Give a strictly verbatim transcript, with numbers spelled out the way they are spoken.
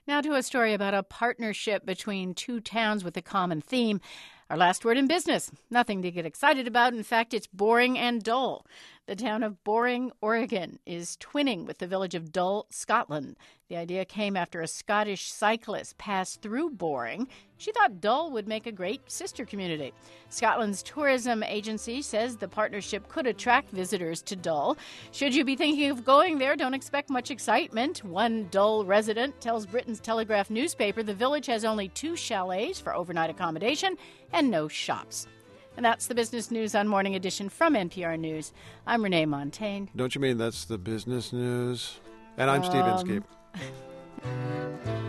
Now to a story about a partnership between two towns with a common theme. Our last word in business. Nothing to get excited about. In fact, it's boring and dull. The town of Boring, Oregon, is twinning with the village of Dull, Scotland. The idea came after a Scottish cyclist passed through Boring. She thought Dull would make a great sister community. Scotland's tourism agency says the partnership could attract visitors to Dull. Should you be thinking of going there, don't expect much excitement. One Dull resident tells Britain's Telegraph newspaper the village has only two chalets for overnight accommodation and no shops. And that's the business news on Morning Edition from N P R News. I'm Renee Montaigne. Don't you mean that's the business news? And I'm um... Steve Inskeep.